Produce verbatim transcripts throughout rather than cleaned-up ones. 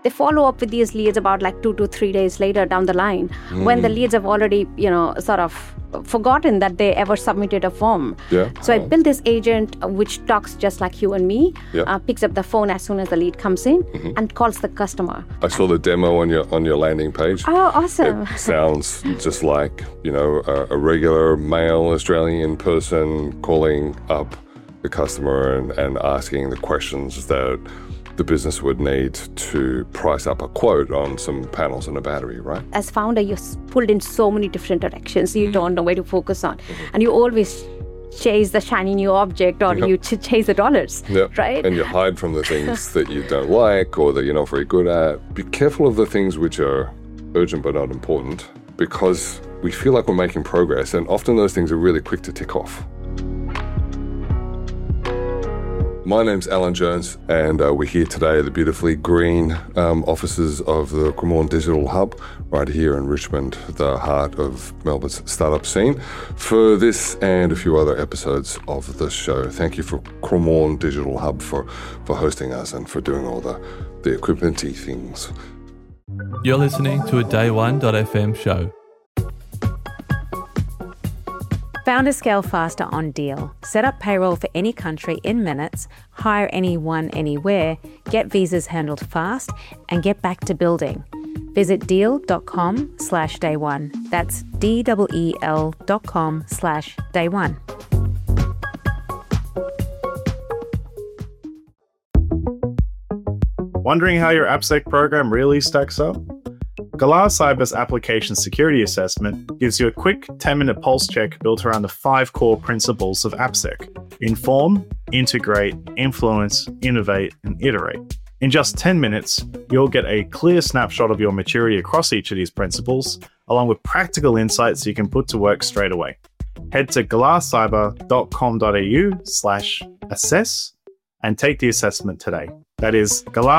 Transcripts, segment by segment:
they follow up with these leads about like two to three days later down the line mm. when the leads have already, you know, sort of forgotten that they ever submitted a form. Yeah. So oh. I built this agent uh, which talks just like you and me, yeah. uh, picks up the phone as soon as the lead comes in mm-hmm. and calls the customer. I saw the demo on your on your landing page. Oh, awesome. It sounds just like, you know, a, a regular male Australian person calling up the customer and, and asking the questions that the business would need to price up a quote on some panels and a battery, right? As founder, you're pulled in so many different directions. You mm-hmm. don't know where to focus on. Mm-hmm. And you always chase the shiny new object or yep. you ch- chase the dollars, yep. right? And you hide from the things that you don't like or that you're not very good at. Be careful of the things which are urgent but not important, because we feel like we're making progress, and often those things are really quick to tick off. My name's Alan Jones, and uh, we're here today at the beautifully green um, offices of the Cremorne Digital Hub, right here in Richmond, the heart of Melbourne's startup scene, for this and a few other episodes of the show. Thank you for Cremorne Digital Hub for, for hosting us and for doing all the, the equipment-y things. You're listening to a day one dot f m show. Founders scale faster on Deal. Set up payroll for any country in minutes, hire anyone, anywhere, get visas handled fast, and get back to building. Visit deal.com slash day one. That's D-E-E-L dot com slash day one. Wondering how your AppSec program really stacks up? Galar Cyber's application security assessment gives you a quick ten-minute pulse check built around the five core principles of AppSec: inform, integrate, influence, innovate, and iterate. In just ten minutes, you'll get a clear snapshot of your maturity across each of these principles, along with practical insights you can put to work straight away. Head to galarcyber.com.au slash assess and take the assessment today. That is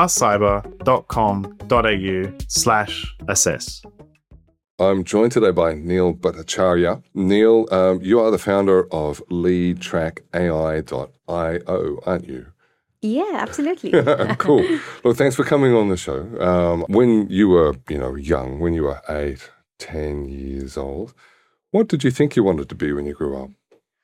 galarcyber.com.au slash assess. I'm joined today by Neil Bhattacharya. Neil, um, you are the founder of lead track A I dot io, aren't you? Yeah, absolutely. Cool. Well, thanks for coming on the show. Um, when you were, you know, young, when you were eight, ten years old, what did you think you wanted to be when you grew up?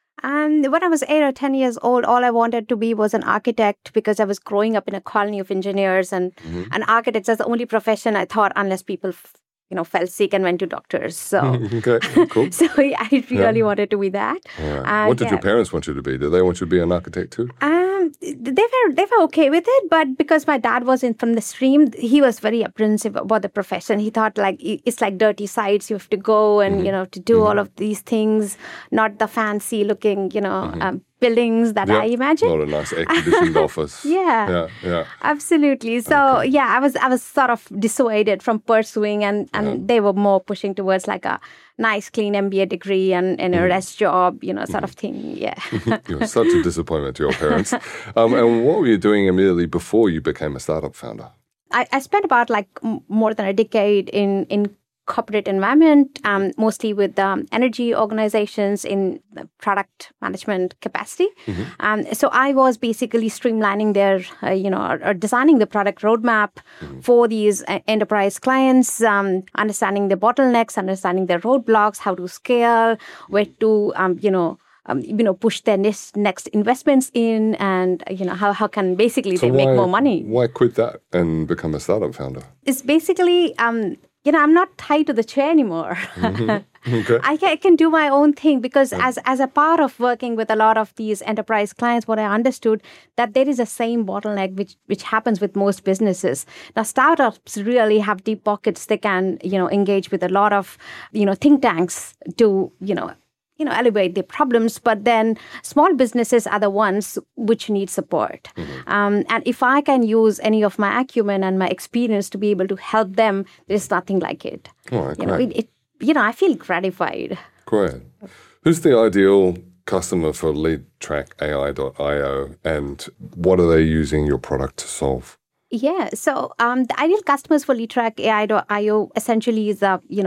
And when I was eight or ten years old, all I wanted to be was an architect, because I was growing up in a colony of engineers, and mm-hmm. an architect is the only profession I thought, unless people, f- you know, fell sick and went to doctors. So, okay, cool. so I really yeah. wanted to be that. Yeah. And, what did yeah. your parents want you to be? Did they want you to be an architect too? Um, they were they were okay with it, but because my dad was in from the stream, he was very apprehensive about the profession. He thought like it's like dirty sites. You have to go and mm-hmm. you know to do mm-hmm. all of these things, not the fancy looking you know mm-hmm. um, buildings that yep. I imagine. Not a nice air-conditioned office. Yeah, yeah, yeah, absolutely. So okay. yeah, I was I was sort of dissuaded from pursuing, and and yeah. they were more pushing towards like a nice, clean M B A degree and, and a mm. rest job, you know, sort of thing. Yeah. You were such a disappointment to your parents. Um, and what were you doing immediately before you became a startup founder? I, I spent about like m- more than a decade in, in corporate environment, um, mostly with um, energy organizations in the product management capacity. Mm-hmm. Um, so I was basically streamlining their, uh, you know, or, or designing the product roadmap mm-hmm. for these uh, enterprise clients, um, understanding the bottlenecks, understanding the roadblocks, how to scale, where to, um, you know, Um, you know, push their next, next investments in, and, you know, how, how can basically so they why, make more money. Why quit that and become a startup founder? It's basically, um, you know, I'm not tied to the chair anymore. Mm-hmm. Okay. I, can, I can do my own thing, because yeah. as, as a part of working with a lot of these enterprise clients, what I understood that there is a same bottleneck which, which happens with most businesses. Now, startups really have deep pockets. They can, you know, engage with a lot of, you know, think tanks to, you know, you know, elevate their problems, but then small businesses are the ones which need support. Mm-hmm. Um, and if I can use any of my acumen and my experience to be able to help them, there's nothing like it. All right, you know, it, it, you know, I feel gratified. Great. Who's the ideal customer for lead track A I dot io, and what are they using your product to solve? Yeah, so um, the ideal customers for lead track A I dot io essentially is, uh, you know,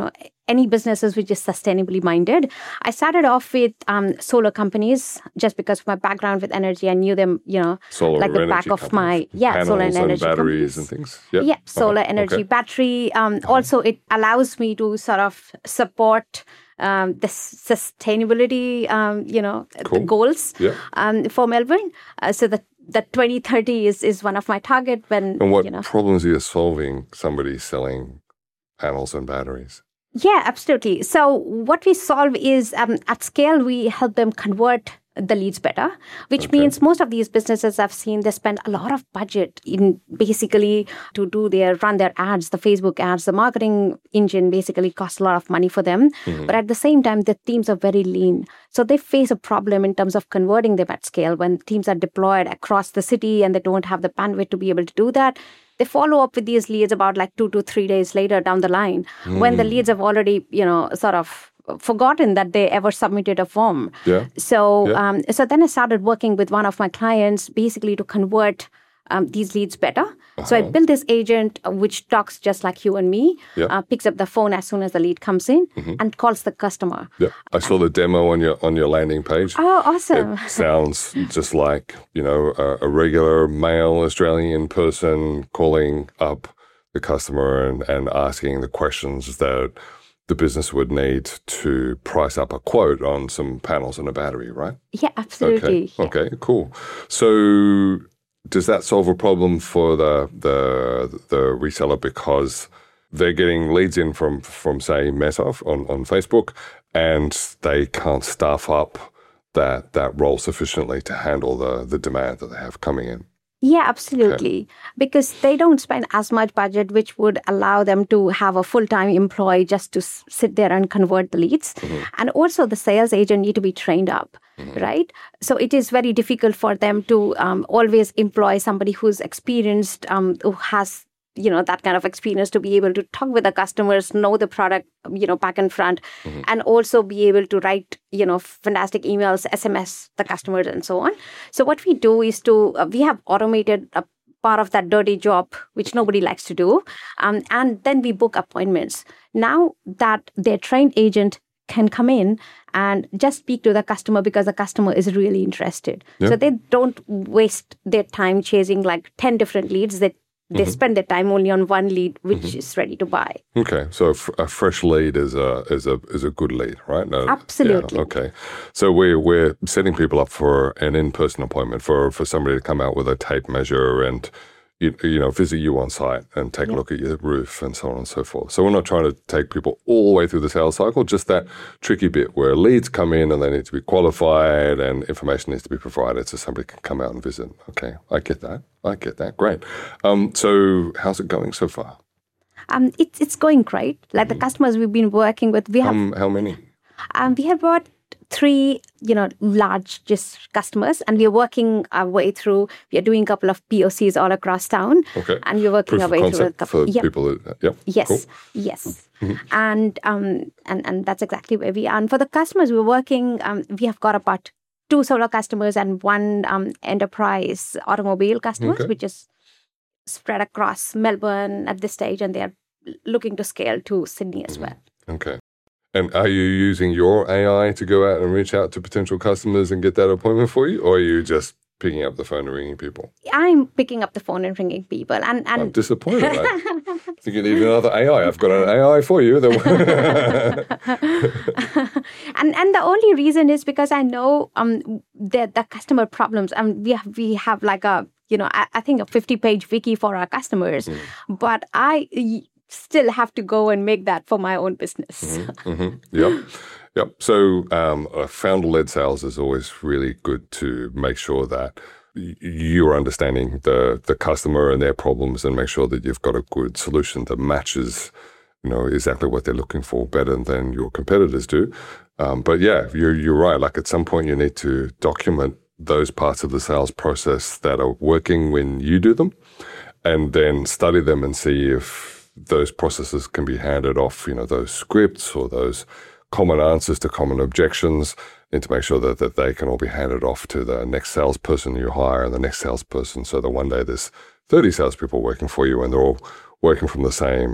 any businesses which is sustainably minded. I started off with um, solar companies just because of my background with energy. I knew them, you know, solar like the energy back of companies. my, yeah, Panels solar and energy and batteries companies. and things. Yep. Yeah, solar Uh-huh. energy, Okay. battery. Um, also, it allows me to sort of support um, the sustainability, um, you know, Cool. the goals Yeah. um, for Melbourne. Uh, so the the twenty thirty is, is one of my target when, And what you know. problems are you solving somebody selling panels and batteries? Yeah, absolutely. So what we solve is um, at scale, we help them convert the leads better, which Okay. means most of these businesses I've seen, they spend a lot of budget in basically to do their, run their ads, the Facebook ads, the marketing engine basically costs a lot of money for them. Mm-hmm. But at the same time, the teams are very lean. So they face a problem in terms of converting them at scale when teams are deployed across the city and they don't have the bandwidth to be able to do that. They follow up with these leads about like two to three days later down the line mm. when the leads have already, you know, sort of forgotten that they ever submitted a form. Yeah. So, Yeah. Um, so then I started working with one of my clients basically to convert um, these leads better. Uh-huh. So I built this agent uh, which talks just like you and me, Yeah. uh, picks up the phone as soon as the lead comes in Mm-hmm. and calls the customer. Yeah. I saw the demo on your on your landing page. Oh, awesome. It sounds just like, you know, a, a regular male Australian person calling up the customer and, and asking the questions that the business would need to price up a quote on some panels and a battery, right? Yeah, absolutely. Okay, okay, cool. So does that solve a problem for the the the reseller because they're getting leads in from, from say, Meta on, on Facebook, and they can't staff up that that role sufficiently to handle the, the demand that they have coming in? Yeah, absolutely. Because they don't spend as much budget, which would allow them to have a full-time employee just to s- sit there and convert the leads. Mm-hmm. And also the sales agent need to be trained up, mm-hmm. right? So it is very difficult for them to um, always employ somebody who's experienced, um, who has you know, that kind of experience to be able to talk with the customers, know the product, you know, back and front, mm-hmm. and also be able to write, you know, fantastic emails, S M S the customers and so on. So what we do is to, uh, we have automated a part of that dirty job, which nobody likes to do. Um, and then we book appointments. Now that their trained agent can come in and just speak to the customer because the customer is really interested. Yeah. So they don't waste their time chasing like ten different leads. They They mm-hmm. spend their time only on one lead, which mm-hmm. is ready to buy. Okay, so a, f- a fresh lead is a is a is a good lead, right? No, Absolutely. Yeah, okay, so we're we're setting people up for an in-person appointment for, for somebody to come out with a tape measure and you, you know visit you on site and take yeah. a look at your roof and so on and so forth. So we're not trying to take people all the way through the sales cycle, just that tricky bit where leads come in and they need to be qualified and information needs to be provided so somebody can come out and visit. Okay, I get that. I get that. Great. Um, so how's it going so far? Um, it's it's going great. Like mm-hmm. the customers we've been working with, we have um, how many? Um, we have about three, you know, large just customers, and we're working our way through. We are doing a couple of P O Cs all across town, okay, and we're working Proof our way of through a couple. For yep. people. That, yep. Yes. Cool. Yes. Mm-hmm. And um and and that's exactly where we are. And for the customers we're working, um, we have got about two solar customers and one um, enterprise automobile customers, okay. which is spread across Melbourne at this stage, and they are looking to scale to Sydney as well. Okay. And are you using your A I to go out and reach out to potential customers and get that appointment for you, or are you just picking up the phone and ringing people? I'm picking up the phone and ringing people. And, and I'm disappointed. I think you need another A I. I've got an A I for you. and and the only reason is because I know um the the customer problems. And we have we have like a you know I, I think a fifty page wiki for our customers, mm. but I still have to go and make that for my own business. Mm-hmm, mm-hmm. Yep. Yep. So um, founder-led sales is always really good to make sure that you're understanding the, the customer and their problems and make sure that you've got a good solution that matches, you know, exactly what they're looking for better than your competitors do. Um, but yeah, you're, you're right. Like at some point you need to document those parts of the sales process that are working when you do them and then study them and see if those processes can be handed off, you know, those scripts or those common answers to common objections, and to make sure that, that they can all be handed off to the next salesperson you hire and the next salesperson, so that one day there's thirty salespeople working for you and they're all working from the same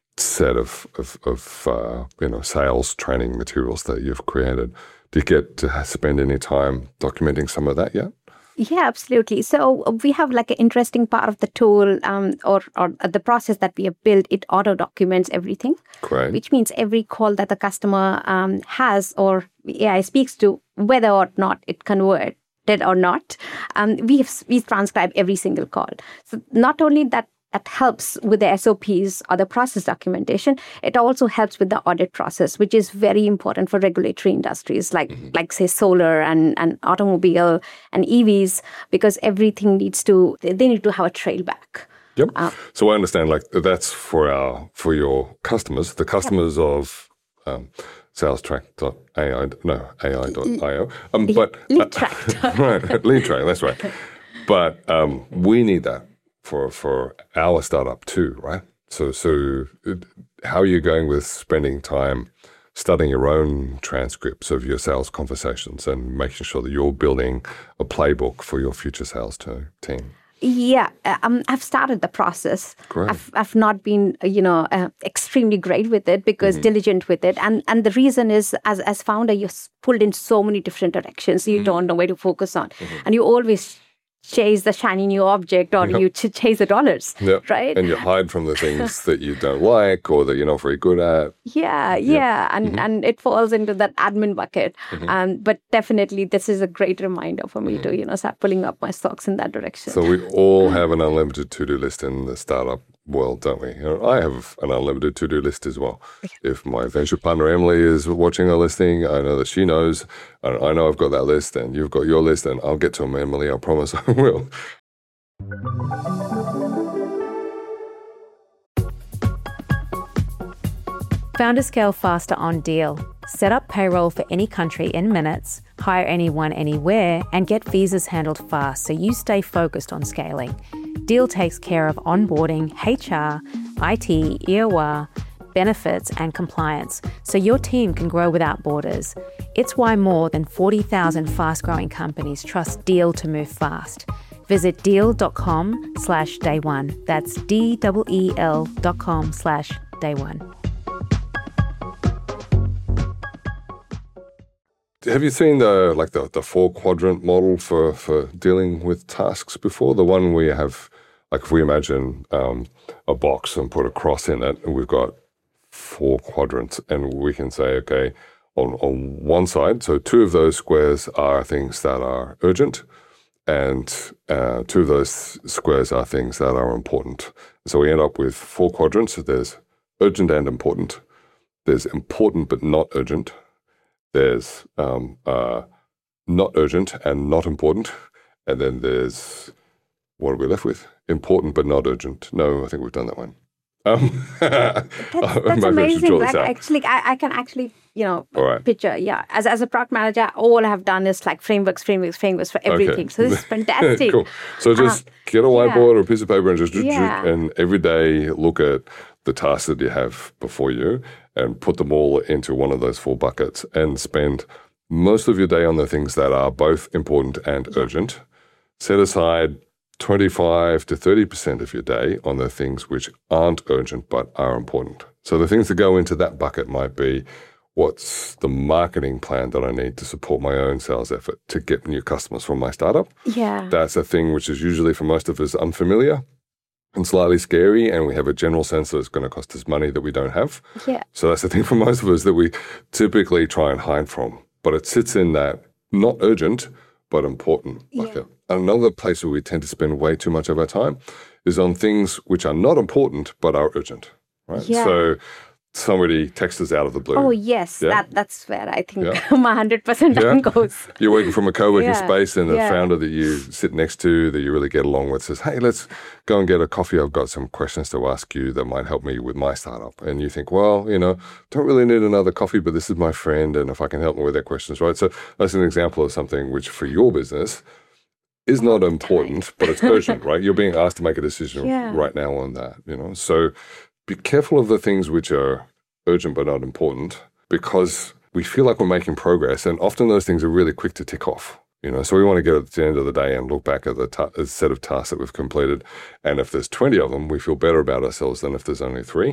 set of of, of uh, you know sales training materials that you've created. Do you get to spend any time documenting some of that yet? Yeah, absolutely. So we have like an interesting part of the tool um, or, or the process that we have built. It auto documents everything, Great. Which means every call that the customer um, has or A I speaks to, whether or not it converted or not, um, we have we transcribe every single call. So not only that. That helps with the S O Ps or the process documentation. It also helps with the audit process, which is very important for regulatory industries like, mm-hmm. like say, solar and, and automobile and E Vs, because everything needs to, they need to have a trail back. Yep. Uh, so I understand, like, that's for our, for your customers, the customers yep. of um, SalesTrack dot A I, no, A I dot I O. Um, but, LeadTrack. Uh, right, LeadTrack, that's right. But um, we need that. For for our startup too, right? So so how are you going with spending time studying your own transcripts of your sales conversations and making sure that you're building a playbook for your future sales to, team? Yeah, um, I've started the process. Great. I've I've not been you know uh, extremely great with it because mm-hmm. diligent with it, and and the reason is as as founder you're pulled in so many different directions, you mm-hmm. don't know where to focus on, mm-hmm. and you always chase the shiny new object or yep. you ch- chase the dollars, yep. right? And you hide from the things that you don't like or that you're not very good at. Yeah, yep. yeah. And mm-hmm. and it falls into that admin bucket. Mm-hmm. Um, but definitely this is a great reminder for me mm-hmm. to, you know, start pulling up my stocks in that direction. So we all have an unlimited to-do list in the startup world, don't we? You know, I have an unlimited to-do list as well. If my venture partner Emily is watching or listening, I know that she knows. I know I've got that list and you've got your list, and I'll get to them, Emily. I promise I will. Founders scale faster on Deal. Set up payroll for any country in minutes, hire anyone anywhere, and get visas handled fast so you stay focused on scaling. Deal takes care of onboarding, H R, I T, E O R, benefits, and compliance, so your team can grow without borders. It's why more than forty thousand fast-growing companies trust Deal to move fast. Visit deal.com slash day one. That's D-E-E-L dot com slash day one. Have you seen the like the, the four quadrant model for, for dealing with tasks before? The one where you have, like if we imagine um, a box and put a cross in it, and we've got four quadrants, and we can say, okay, on, on one side, so two of those squares are things that are urgent, and uh, two of those squares are things that are important. So we end up with four quadrants. There's urgent and important. There's important but not urgent. There's um, uh, not urgent and not important. And then there's, what are we left with? Important but not urgent. No, I think we've done that one. Um, that's that's amazing. Like actually, I, I can actually, you know, right. picture, yeah. As as a product manager, all I have done is like frameworks, frameworks, frameworks for everything. Okay. So this is fantastic. Cool. So just uh, get a whiteboard yeah. or a piece of paper and just, yeah. and every day look at the tasks that you have before you and put them all into one of those four buckets and spend most of your day on the things that are both important and urgent. Set aside twenty-five to thirty percent of your day on the things which aren't urgent but are important. So the things that go into that bucket might be, what's the marketing plan that I need to support my own sales effort to get new customers from my startup? Yeah. That's a thing which is usually for most of us unfamiliar and slightly scary, and we have a general sense that it's going to cost us money that we don't have. Yeah. So that's the thing for most of us that we typically try and hide from. But it sits in that not urgent but important bucket. Yeah. Another place where we tend to spend way too much of our time is on things which are not important but are urgent, right? Yeah. So somebody texts us out of the blue. Oh, yes. Yeah? That That's where I think yeah. my one hundred percent time yeah. goes. You're working from a co-working yeah. space, and the yeah. founder that you sit next to, that you really get along with, says, hey, let's go and get a coffee. I've got some questions to ask you that might help me with my startup. And you think, well, you know, don't really need another coffee, but this is my friend, and if I can help them with their questions, right? So that's an example of something which for your business is not important, but it's urgent, right? You're being asked to make a decision yeah. right now on that, you know? So be careful of the things which are urgent but not important, because we feel like we're making progress, and often those things are really quick to tick off. You know, so we want to get at the end of the day and look back at the ta- set of tasks that we've completed, and if there's twenty of them, we feel better about ourselves than if there's only three.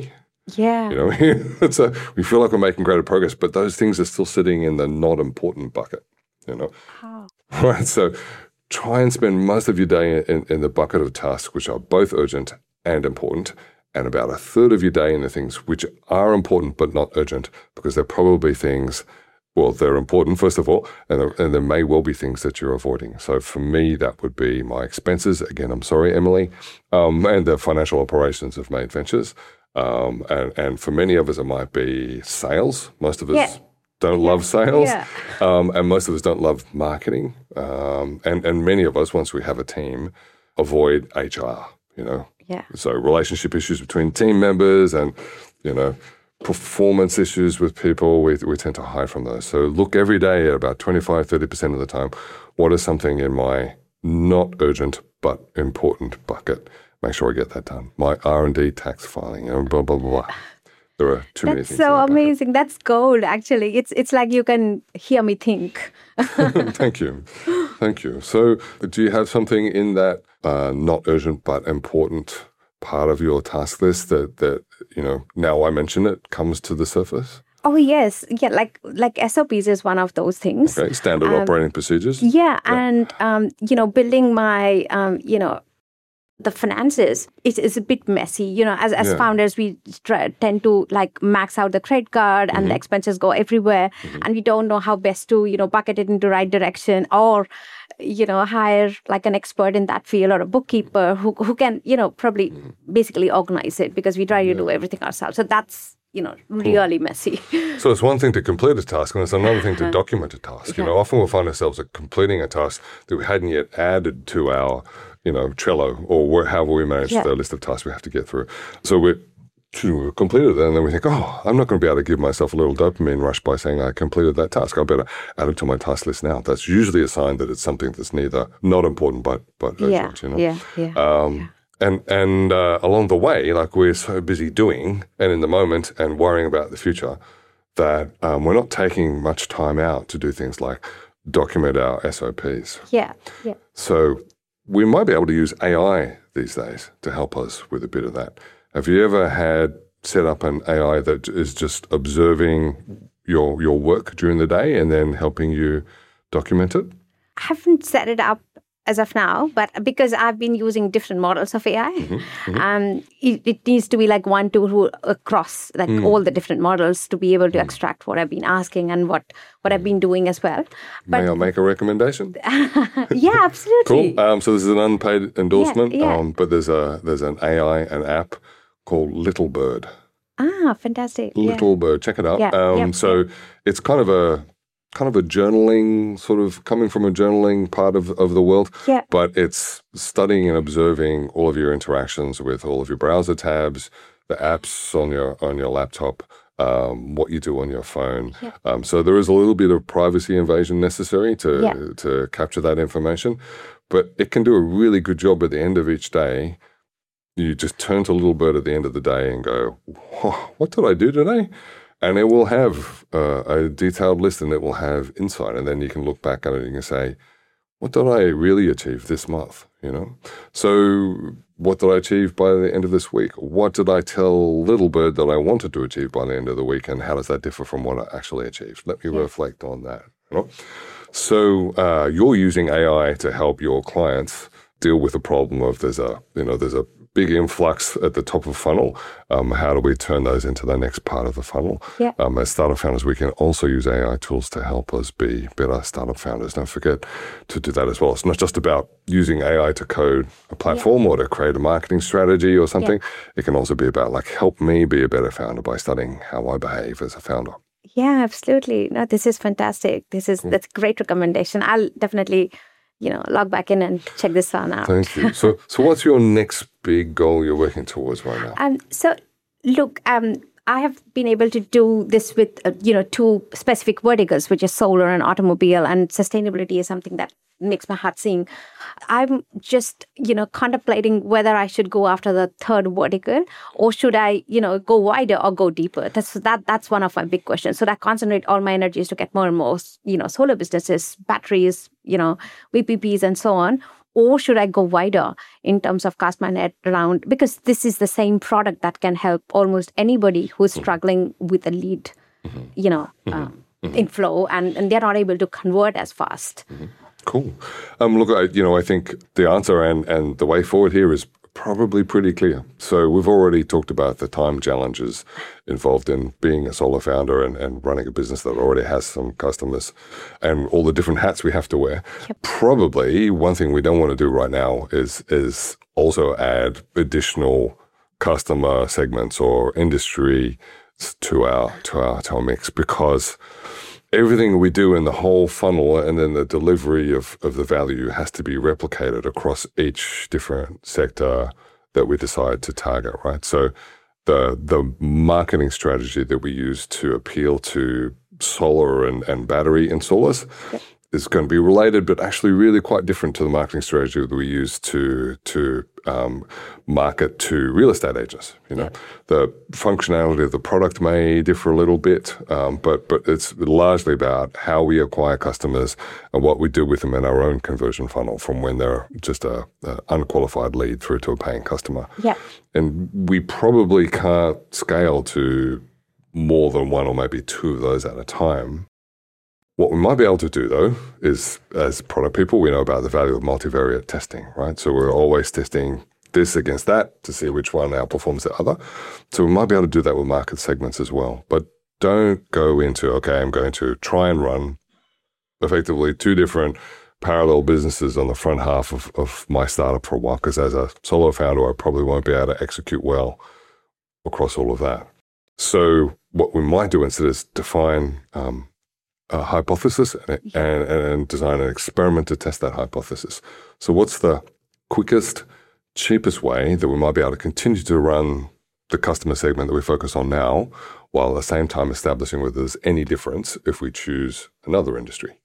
Yeah. You know, it's a, we feel like we're making greater progress, but those things are still sitting in the not important bucket, you know. Oh. Right, so try and spend most of your day in, in the bucket of tasks which are both urgent and important, and about a third of your day in the things which are important but not urgent, because they're probably things, well, they're important, first of all, and there, and there may well be things that you're avoiding. So for me, that would be my expenses. Again, I'm sorry, Emily, um, and the financial operations of Made Ventures. Um, and, and for many of us, it might be sales. Most of us Yeah. don't Yeah. love sales, Yeah. um, and most of us don't love marketing. Um, and, and many of us, once we have a team, avoid H R, you know. Yeah. So relationship issues between team members and, you know, performance issues with people, we, we tend to hide from those. So look every day at about twenty-five, thirty percent of the time, what is something in my not urgent but important bucket? Make sure I get that done. My R and D tax filing and blah, blah, blah, blah. There are too many That's things. so in that bucket. amazing. That's gold, actually. It's it's like you can hear me think. Thank you. Thank you. So do you have something in that uh, not urgent but important part of your task list that, that, you know, now I mention it, comes to the surface? Oh, yes. Yeah, like like S O Ps is one of those things. Okay, standard Um, operating procedures? Yeah, and, um, you know, building my, um, you know, the finances, it is a bit messy. You know, as, as Yeah. founders, we try, tend to like max out the credit card and the expenses go everywhere. And we don't know how best to, you know, bucket it into the right direction, or, you know, hire like an expert in that field or a bookkeeper who, who can, you know, probably basically organize it, because we try to do everything ourselves. So that's, you know, really messy. So it's one thing to complete a task, and it's another thing to document a task. You know, often we'll find ourselves at completing a task that we hadn't yet added to our, you know, Trello, or where, however we manage Yeah. the list of tasks we have to get through. So we we've completed it, and then we think, oh, I'm not going to be able to give myself a little dopamine rush by saying I completed that task. I better add it to my task list now. That's usually a sign that it's something that's neither not important but but Yeah, urgent. You know. yeah, yeah. Um, And and uh, along the way, like we're so busy doing and in the moment and worrying about the future that um, we're not taking much time out to do things like document our S O Ps. Yeah, yeah. So we might be able to use A I these days to help us with a bit of that. Have you ever had set up an A I that is just observing your your work during the day and then helping you document it? I haven't set it up as of now, but because I've been using different models of A I, Mm-hmm, um, it, it needs to be like one tool across like Mm. all the different models to be able to extract what I've been asking and what, what I've been doing as well. But May I make a recommendation? yeah, absolutely. Cool. Um, so this is an unpaid endorsement, Yeah, yeah. Um, but there's a there's an A I, an app called Little Bird. Ah, fantastic. Yeah. Little Bird, check it out. Yeah, Um, yep, so it's kind of a kind of a journaling, sort of coming from a journaling part of, of the world, Yeah. but it's studying and observing all of your interactions with all of your browser tabs, the apps on your on your laptop, um, what you do on your phone. Yeah. Um, so there is a little bit of privacy invasion necessary to Yeah. to capture that information, but it can do a really good job at the end of each day. You just turn to Little Bird at the end of the day and go, what did I do today? And it will have uh, a detailed list, and it will have insight. And then you can look back at it and you can say, what did I really achieve this month? You know, so what did I achieve by the end of this week? What did I tell Little Bird that I wanted to achieve by the end of the week? And how does that differ from what I actually achieved? Let me reflect on that. You know? So uh, you're using A I to help your clients deal with the problem of there's a, you know, there's a big influx at the top of the funnel. Um, how do we turn those into the next part of the funnel? Yeah. Um, as startup founders, we can also use A I tools to help us be better startup founders. Don't forget to do that as well. It's not just about using A I to code a platform or to create a marketing strategy or something. It can also be about like, help me be a better founder by studying how I behave as a founder. Yeah, absolutely. No, this is fantastic. This is that's a great recommendation. I'll definitely, you know, log back in and check this one out. Thank you. So, so what's your next big goal you're working towards right now? Um, so, look, um, I have been able to do this with, uh, you know, two specific verticals, which is solar and automobile, and sustainability is something that makes my heart sing. I'm just, you know, contemplating whether I should go after the third vertical, or should I, you know, go wider or go deeper. That's that. That's one of my big questions. So I concentrate all my energies to get more and more, you know, solar businesses, batteries, you know, V P Ps, and so on. or should I go wider in terms of cast my net around? Because this is the same product that can help almost anybody who's struggling with a lead, mm-hmm. you know, mm-hmm. um, mm-hmm. inflow, and, and they're not able to convert as fast. Mm-hmm. Cool. Um, look, I, you know, I think the answer and, and the way forward here is probably pretty clear. So we've already talked about the time challenges involved in being a solo founder and, and running a business that already has some customers and all the different hats we have to wear. Yep. Probably one thing we don't want to do right now is is also add additional customer segments or industry to our to our, to our mix, because everything we do in the whole funnel and then the delivery of, of the value has to be replicated across each different sector that we decide to target, right? So the the marketing strategy that we use to appeal to solar and, and battery installers yep. is going to be related, but actually really quite different to the marketing strategy that we use to to um, market to real estate agents. You know, yep. the functionality of the product may differ a little bit, um, but but it's largely about how we acquire customers and what we do with them in our own conversion funnel from when they're just a, a unqualified lead through to a paying customer. Yeah, and we probably can't scale to more than one or maybe two of those at a time. What we might be able to do, though, is as product people, we know about the value of multivariate testing, right? So we're always testing this against that to see which one outperforms the other. So we might be able to do that with market segments as well. But don't go into, okay, I'm going to try and run effectively two different parallel businesses on the front half of, of my startup for a while, because as a solo founder, I probably won't be able to execute well across all of that. So what we might do instead is define um, a hypothesis and, and, and design an experiment to test that hypothesis. So what's the quickest, cheapest way that we might be able to continue to run the customer segment that we focus on now, while at the same time establishing whether there's any difference if we choose another industry?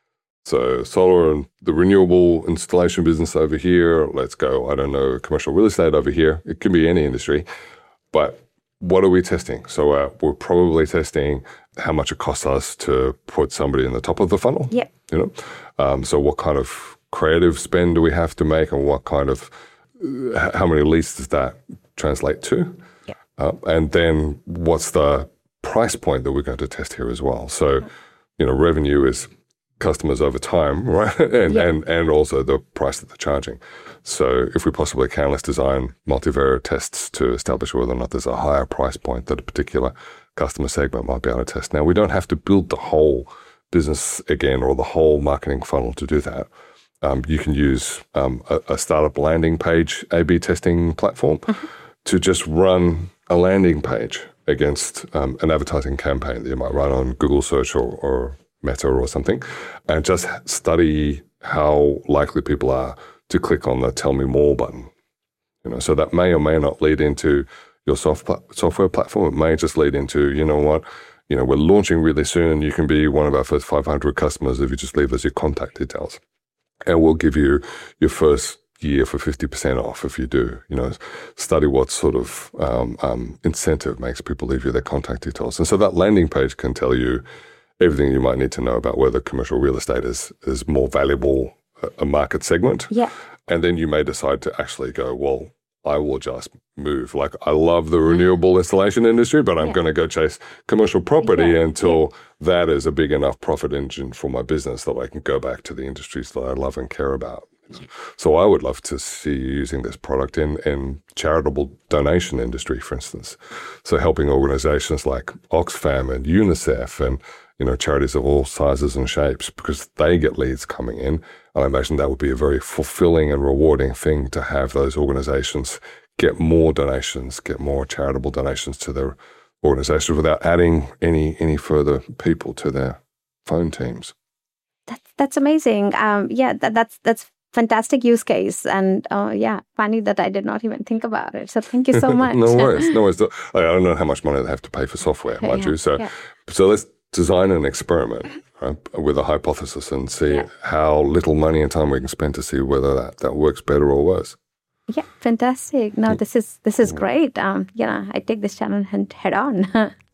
So solar and the renewable installation business over here, let's go, I don't know, commercial real estate over here. It can be any industry, but what are we testing? So uh, we're probably testing how much it costs us to put somebody in the top of the funnel. Yeah. You know, um, so what kind of creative spend do we have to make, and what kind of uh, how many leads does that translate to? Yeah. Uh, and then what's the price point that we're going to test here as well? So, you know, revenue is customers over time, right? and, yeah. and and also the price that they're charging. So if we possibly can, let's design multivariate tests to establish whether or not there's a higher price point that a particular customer segment might be able to test. Now, we don't have to build the whole business again or the whole marketing funnel to do that. Um, you can use um, a, a startup landing page A B testing platform mm-hmm. to just run a landing page against um, an advertising campaign that you might run on Google search or, or Meta or something, and just study how likely people are to click on the Tell Me More button. You know, so that may or may not lead into your soft pl- software platform. It may just lead into, you know what, you know, we're launching really soon. You can be one of our first five hundred customers if you just leave us your contact details, and we'll give you your first year for fifty percent off if you do. You know, study what sort of um, um, incentive makes people leave you their contact details. And so that landing page can tell you everything you might need to know about whether commercial real estate is is more valuable a market segment. Yeah. And then you may decide to actually go, well, I will just move. Like, I love the renewable installation industry, but I'm yeah. going to go chase commercial property yeah. until yeah. that is a big enough profit engine for my business that I can go back to the industries that I love and care about. So I would love to see you using this product in, in charitable donation industry, for instance. So helping organizations like Oxfam and UNICEF and, you know, charities of all sizes and shapes, because they get leads coming in. And I imagine that would be a very fulfilling and rewarding thing to have those organizations get more donations, get more charitable donations to their organizations without adding any any further people to their phone teams. That's that's amazing. Um, yeah, that, that's that's fantastic use case, and uh, yeah, funny that I did not even think about it. So thank you so much. no worries, no worries. I don't know how much money they have to pay for software, mind yeah, you. So, yeah. so let's design an experiment, right, with a hypothesis and see yeah. how little money and time we can spend to see whether that, that works better or worse. Yeah, fantastic. No, this is this is great. Um, yeah, I take this challenge head on.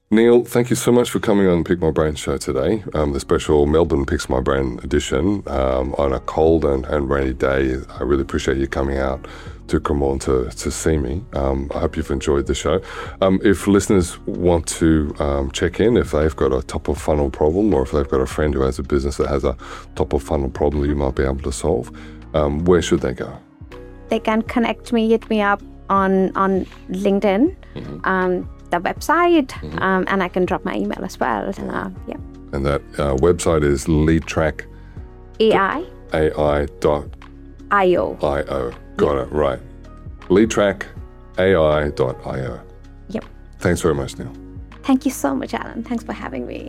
Neil, thank you so much for coming on Pick My Brain show today, um, the special Melbourne Picks My Brain edition um, on a cold and, and rainy day. I really appreciate you coming out to Cremorne to, to see me. Um, I hope you've enjoyed the show. Um, if listeners want to um, check in, if they've got a top of funnel problem, or if they've got a friend who has a business that has a top of funnel problem that you might be able to solve, um, where should they go? They can connect me, hit me up on, on LinkedIn. Mm-hmm. Um, the website, mm-hmm. um, and I can drop my email as well. Uh, yeah. And that uh, website is LeadTrack A I A I dot I O. I O. Got yeah. it, right. LeadTrack A I dot I O. Yep. Thanks very much, Neil. Thank you so much, Alan. Thanks for having me.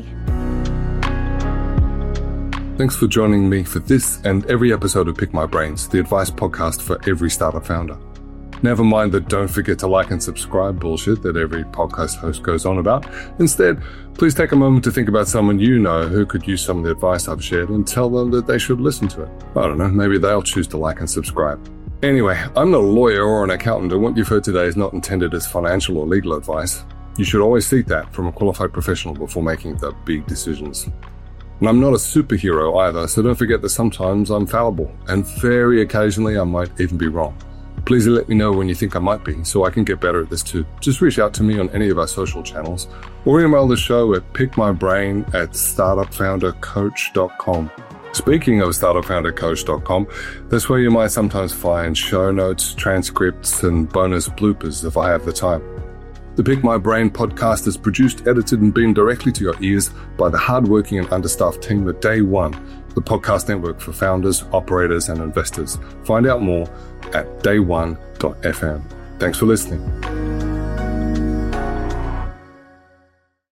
Thanks for joining me for this and every episode of Pick My Brains, the advice podcast for every startup founder. Never mind the don't forget to like and subscribe bullshit that every podcast host goes on about. Instead, please take a moment to think about someone you know who could use some of the advice I've shared and tell them that they should listen to it. I don't know, maybe they'll choose to like and subscribe. Anyway, I'm not a lawyer or an accountant, and what you've heard today is not intended as financial or legal advice. You should always seek that from a qualified professional before making the big decisions. And I'm not a superhero either, so don't forget that sometimes I'm fallible, and very occasionally I might even be wrong. Please let me know when you think I might be, so I can get better at this too. Just reach out to me on any of our social channels, or email the show at pickmybrain at startup founder coach dot com. Speaking of startup founder coach dot com, that's where you might sometimes find show notes, transcripts, and bonus bloopers if I have the time. The Pick My Brain podcast is produced, edited, and beamed directly to your ears by the hardworking and understaffed team at Day One, the podcast network for founders, operators, and investors. Find out more at day one dot f m. Thanks for listening.